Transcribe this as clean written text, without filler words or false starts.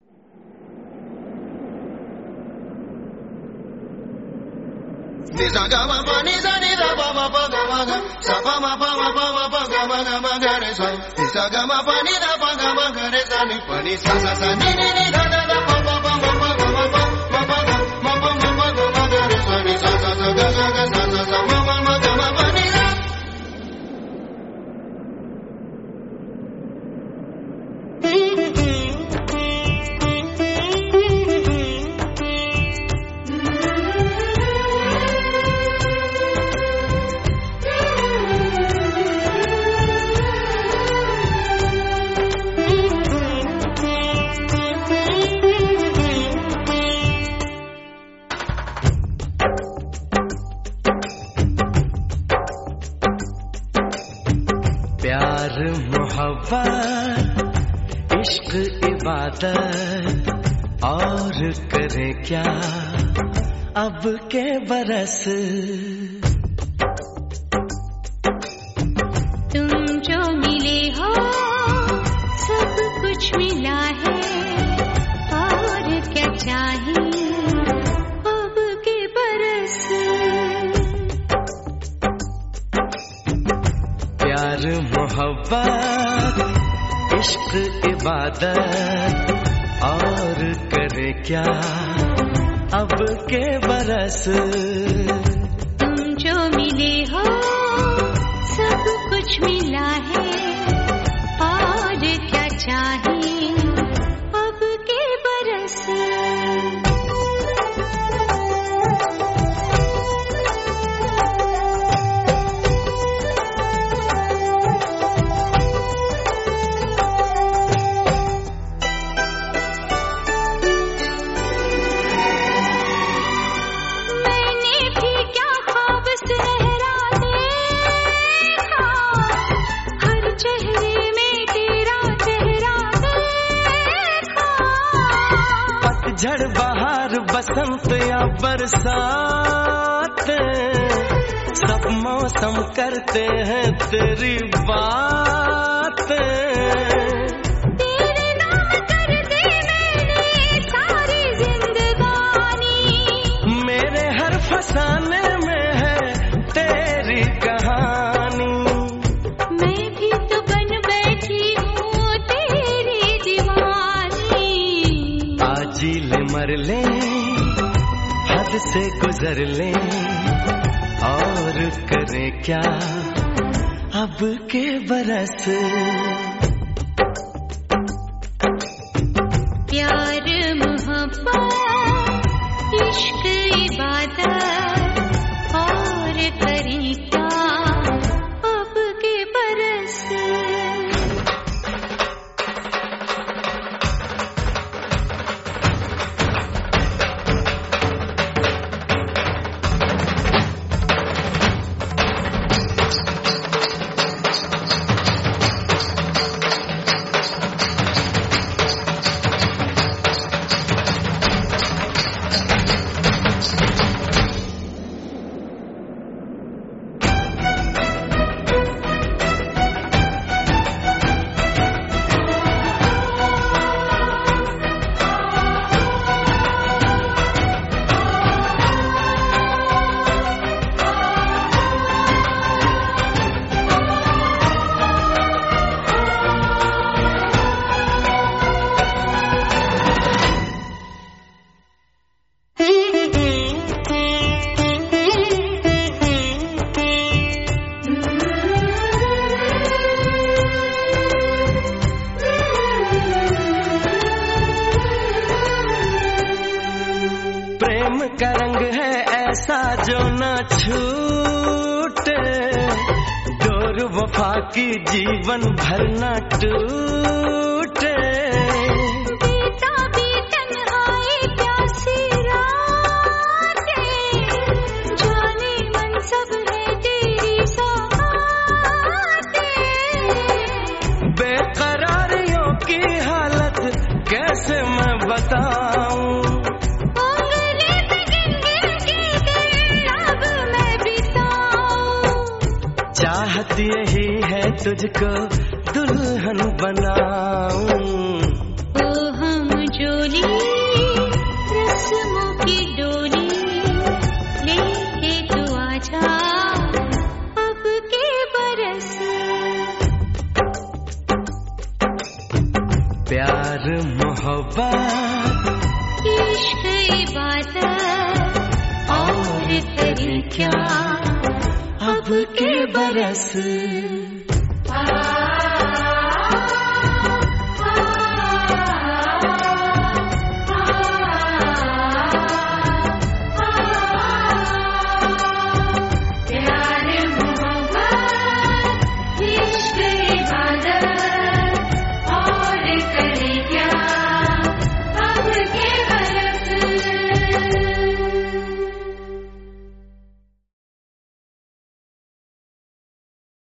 इश्क इबादत और करे क्या अब के बरस। तुम जो मिले हो सब कुछ मिला है और क्या चाहिए अब के बरस। प्यार मोहब्बत इश्क इबादत और करे क्या अब के बरस। तुम जो मिले हो सब कुछ मिला है और क्या चाहिए अब के बरस। झड़ बहार बसंत या बरसात सब मौसम करते हैं तेरी बात। तेरे नाम कर दे मेरी सारी जिंदगानी। मेरे हर फसाने में है तेरी कहानी। मैं भी तो बन बैठी हूँ तेरी दीवानी। जी ले मर ले हद से गुजर ले और करे क्या अब के बरस। प्यार मोहब्बत इश्क इबादत और करे क्या अब के बरस। का रंग है ऐसा जो न छूटे, डोर वफा की जीवन भर न टूटे। बीता भी तन्हाई प्यासी रातें, जाने मन सब है तेरी सौगातें। बेकरारियों की हालत कैसे मैं बताऊं, चाहत यही है तुझको दुल्हन बनाऊं। ओ हम जो प्यार मोहब्बत इश्क इबादत और करे क्या अब के बरस प्यार मोहब्बत इश्क इबादत